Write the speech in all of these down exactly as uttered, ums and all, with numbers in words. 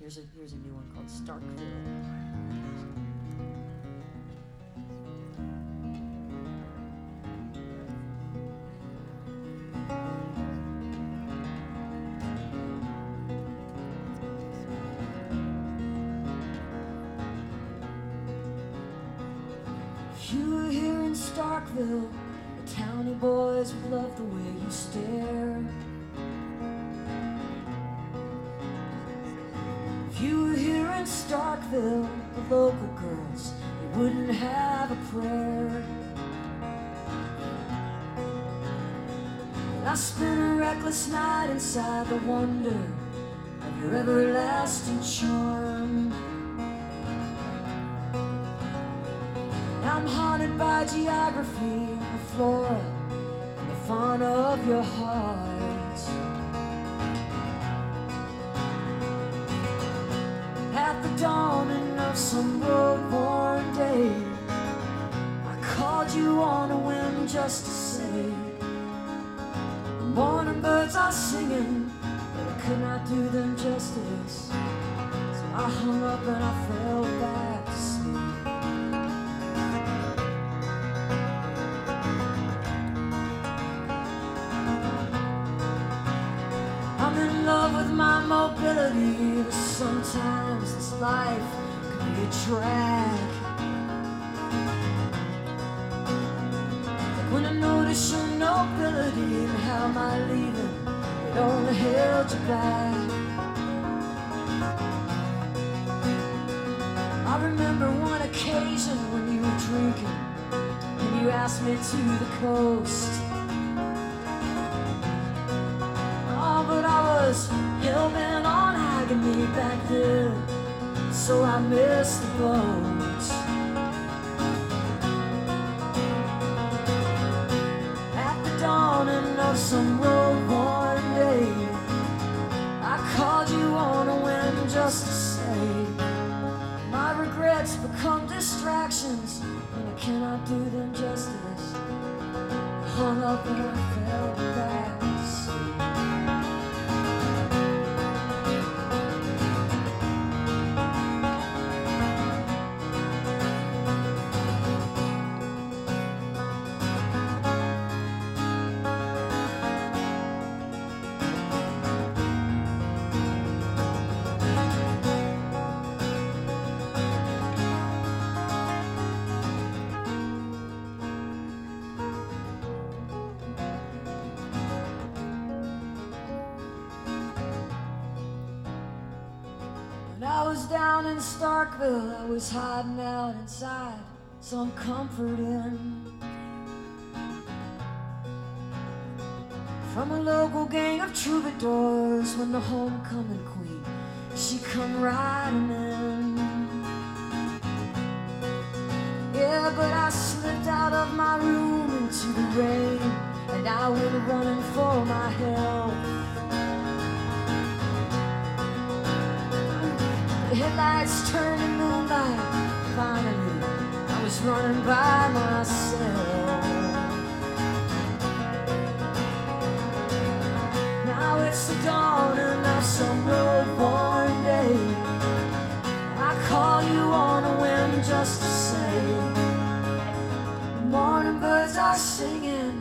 Here's a here's a new one called Starkville. If you were here in Starkville, the towny boys would love the way you stare. If you were here in Starkville, the local girls, they wouldn't have a prayer. But I spent a reckless night inside the wonder of your everlasting charm. I'm haunted by geography, the flora, and the fauna of your heart. At the dawning of some road-worn day, I called you on a whim just to say, the morning birds are singing, but I could not do them justice. So I hung up and I fell back to sleep. I'm in love with my mobility, but sometimes this life can be a drag. Like when I notice your nobility and how my leaving, it only held you back. I remember one occasion when you were drinking and you asked me to the coast. But I was hell-bent on agony back then, so I missed the boat. At the dawning of some road-worn day, I called you on a whim just to say, my regrets become distractions, and I cannot do them justice. I hung up and I fell back to sleep. When I was down in Starkville, I was hiding out inside some comfort inn from a local gang of troubadours. When the homecoming queen, she come riding in. Yeah, but I slipped out of my room into the rain, and I went running for my help. Headlights turned to moonlight. Finally, I was running by myself. Now it's the dawning of some road-worn day. I call you on a whim just to say, the morning birds are singing.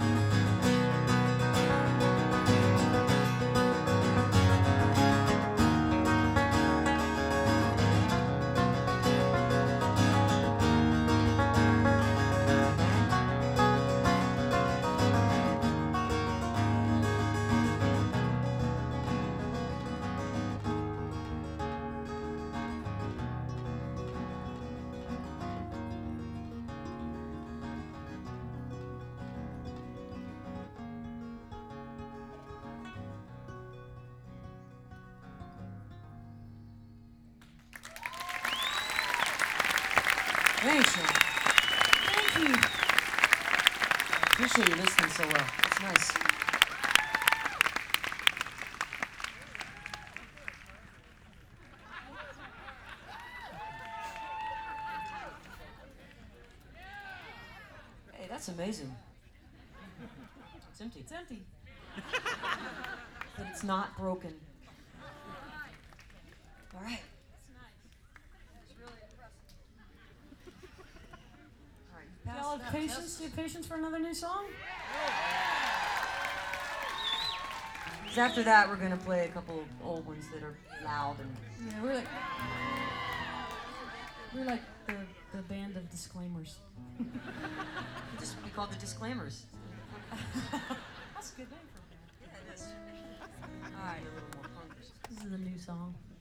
Thanks, Sean. Thank you. I appreciate you listening so well. It's nice. Hey, that's amazing. It's empty. It's empty. But it's not broken. All right. patience? Do you have patience for another new song? Because after that, we're gonna play a couple old ones that are loud and. Yeah, we're like we're like the the band of disclaimers. Just be called the Disclaimers. That's a good name for a band. Yeah, it is. All right, a little more punk. This is a new song.